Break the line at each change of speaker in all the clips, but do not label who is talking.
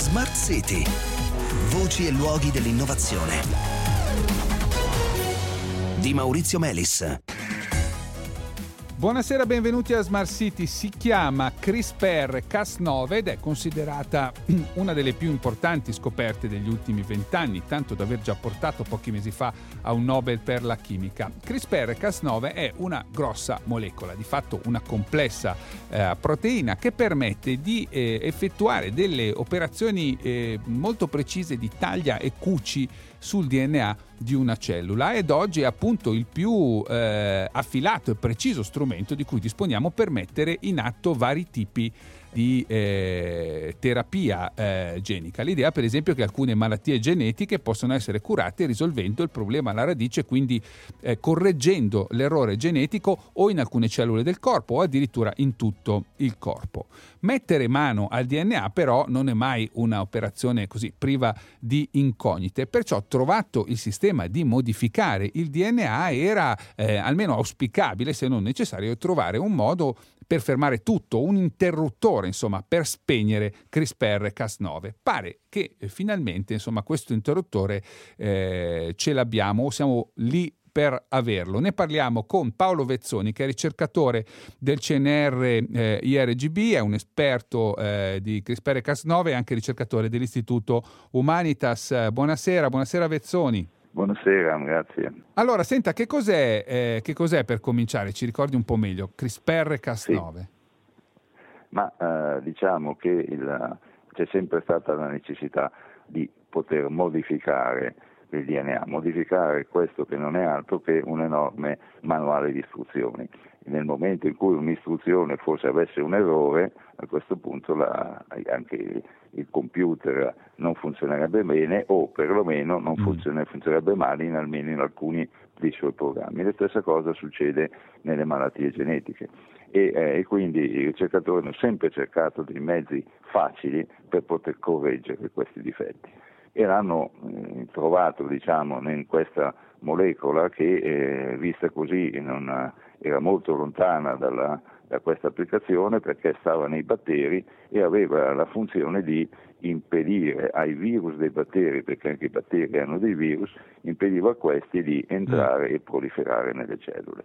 Smart City. Voci e luoghi dell'innovazione. Di Maurizio Melis.
Buonasera, benvenuti a Smart City. Si chiama CRISPR-Cas9 ed è considerata una delle più importanti scoperte degli ultimi 20 anni, tanto da aver già portato pochi mesi fa a un Nobel per la chimica. CRISPR-Cas9 è una grossa molecola, di fatto una complessa proteina che permette di effettuare delle operazioni molto precise di taglia e cuci sul DNA di una cellula, ed oggi è appunto il più affilato e preciso strumento di cui disponiamo per mettere in atto vari tipi di terapia genica. L'idea, per esempio, è che alcune malattie genetiche possono essere curate risolvendo il problema alla radice, quindi correggendo l'errore genetico o in alcune cellule del corpo o addirittura in tutto il corpo. Mettere mano al DNA però non è mai un'operazione così priva di incognite, perciò trovato il sistema di modificare il DNA era almeno auspicabile, se non necessario, trovare un modo per fermare tutto, un interruttore, insomma, per spegnere CRISPR-Cas9. Pare che finalmente, insomma, questo interruttore ce l'abbiamo, o siamo lì per averlo. Ne parliamo con Paolo Vezzoni, che è ricercatore del CNR IRGB, è un esperto di CRISPR-Cas9 e anche ricercatore dell'Istituto Humanitas. Buonasera Vezzoni.
Buonasera, grazie.
Allora, senta, che cos'è per cominciare? Ci ricordi un po' meglio CRISPR-Cas9?
Sì. Ma diciamo che c'è sempre stata la necessità di poter modificare il DNA, modificare questo che non è altro che un enorme manuale di istruzioni. Nel momento in cui un'istruzione forse avesse un errore, a questo punto anche il computer non funzionerebbe bene, o perlomeno non funzionerebbe male almeno in alcuni dei suoi programmi. La stessa cosa succede nelle malattie genetiche e quindi i ricercatori hanno sempre cercato dei mezzi facili per poter correggere questi difetti e l'hanno trovato, diciamo, in questa molecola che vista così era molto lontana da questa applicazione, perché stava nei batteri e aveva la funzione di impedire ai virus dei batteri, perché anche i batteri hanno dei virus, impediva a questi di entrare e proliferare nelle cellule.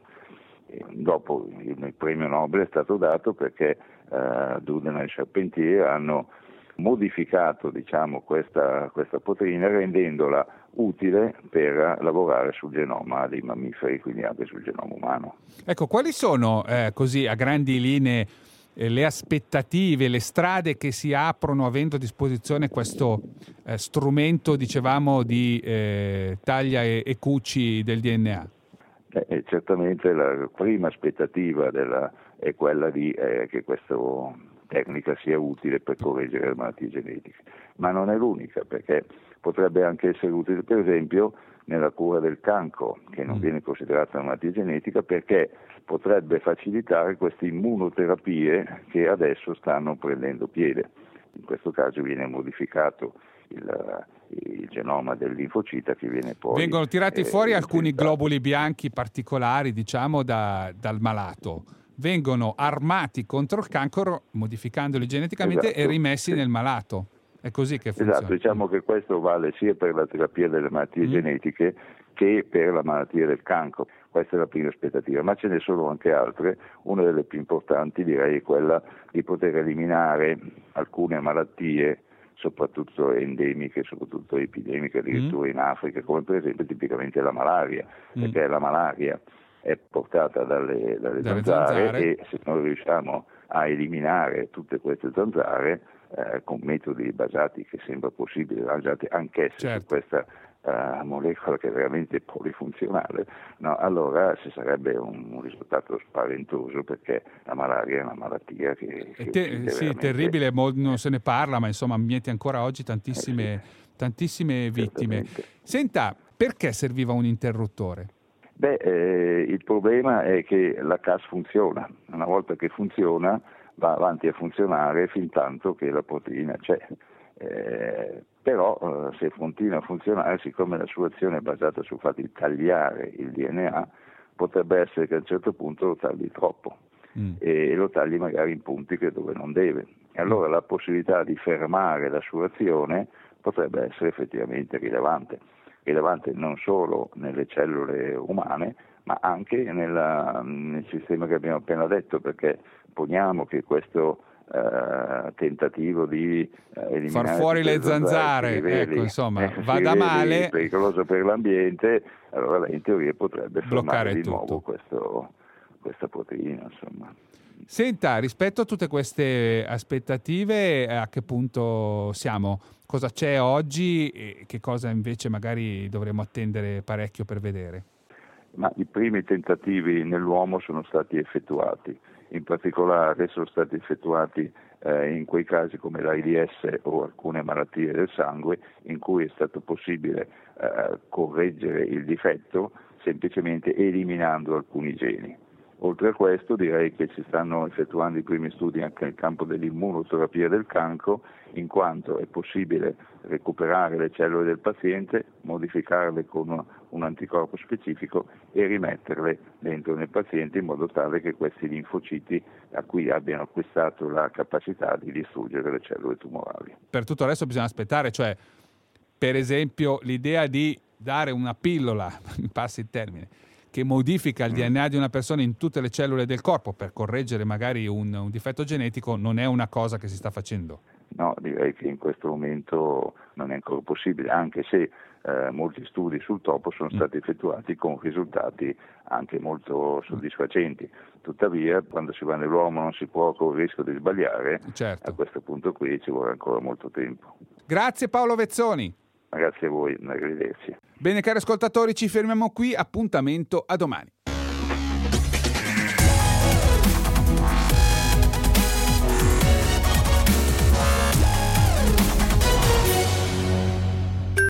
Dopo il premio Nobel è stato dato perché Duden e Charpentier hanno modificato, diciamo, questa proteina, rendendola utile per lavorare sul genoma dei mammiferi, quindi anche sul genoma umano.
Ecco, quali sono così a grandi linee le aspettative, le strade che si aprono avendo a disposizione questo strumento, dicevamo, di taglia e cuci del DNA?
Certamente la prima aspettativa è quella di che questa tecnica sia utile per correggere le malattie genetiche, ma non è l'unica, perché potrebbe anche essere utile, per esempio, nella cura del cancro, che non viene considerata una malattia genetica, perché potrebbe facilitare queste immunoterapie che adesso stanno prendendo piede. In questo caso viene modificato il genoma del linfocita, che viene poi
vengono tirati fuori alcuni globuli bianchi particolari, diciamo, dal malato. Vengono armati contro il cancro, modificandoli geneticamente, e rimessi nel malato. È così che funziona.
Esatto, diciamo che questo vale sia per la terapia delle malattie genetiche che per la malattia del cancro. Questa è la prima aspettativa, ma ce ne sono anche altre. Una delle più importanti, direi, è quella di poter eliminare alcune malattie, soprattutto endemiche, soprattutto epidemiche, addirittura in Africa, come per esempio tipicamente la malaria, perché la malaria è portata dalle zanzare, e se noi riusciamo a eliminare tutte queste zanzare con metodi basati, che sembra possibile, basati anch'esse su questa molecola che è veramente polifunzionale, no? Allora ci sarebbe un risultato spaventoso, perché la malaria è una malattia che
sì, terribile, non se ne parla, ma insomma miete ancora oggi tantissime vittime.
Certamente.
Senta, perché serviva un interruttore?
Il problema è che la Cas funziona. Una volta che funziona, va avanti a funzionare fin tanto che la proteina c'è. Però se continua a funzionare, siccome la sua azione è basata sul fatto di tagliare il DNA, potrebbe essere che a un certo punto lo tagli troppo. e lo tagli magari in punti che dove non deve. E allora la possibilità di fermare la sua azione potrebbe essere effettivamente rilevante non solo nelle cellule umane, ma anche nel sistema che abbiamo appena detto, perché poniamo che questo tentativo di eliminare
far fuori le zanzare, ecco, insomma, vada male,
pericoloso per l'ambiente, allora lei in teoria potrebbe
bloccare
fermare di
tutto.
nuovo questa proteina, insomma.
Senta, rispetto a tutte queste aspettative, a che punto siamo? Cosa c'è oggi e che cosa invece magari dovremo attendere parecchio per vedere?
Ma i primi tentativi nell'uomo sono stati effettuati, in particolare sono stati effettuati in quei casi come l'AIDS o alcune malattie del sangue in cui è stato possibile correggere il difetto semplicemente eliminando alcuni geni. Oltre a questo direi che si stanno effettuando i primi studi anche nel campo dell'immunoterapia del cancro, in quanto è possibile recuperare le cellule del paziente, modificarle con un anticorpo specifico e rimetterle dentro nel paziente in modo tale che questi linfociti a cui abbiano acquistato la capacità di distruggere le cellule tumorali.
Per tutto il resto bisogna aspettare, cioè per esempio l'idea di dare una pillola, mi passi il termine, che modifica il DNA di una persona in tutte le cellule del corpo per correggere magari un difetto genetico non è una cosa che si sta facendo.
No, direi che in questo momento non è ancora possibile, anche se molti studi sul topo sono stati effettuati con risultati anche molto soddisfacenti. Tuttavia, quando si va nell'uomo non si può con il rischio di sbagliare,
certo.
A questo punto qui ci vorrà ancora molto tempo.
Grazie Paolo Vezzoni.
Grazie a voi, arrivederci.
Bene cari ascoltatori, ci fermiamo qui, appuntamento a domani.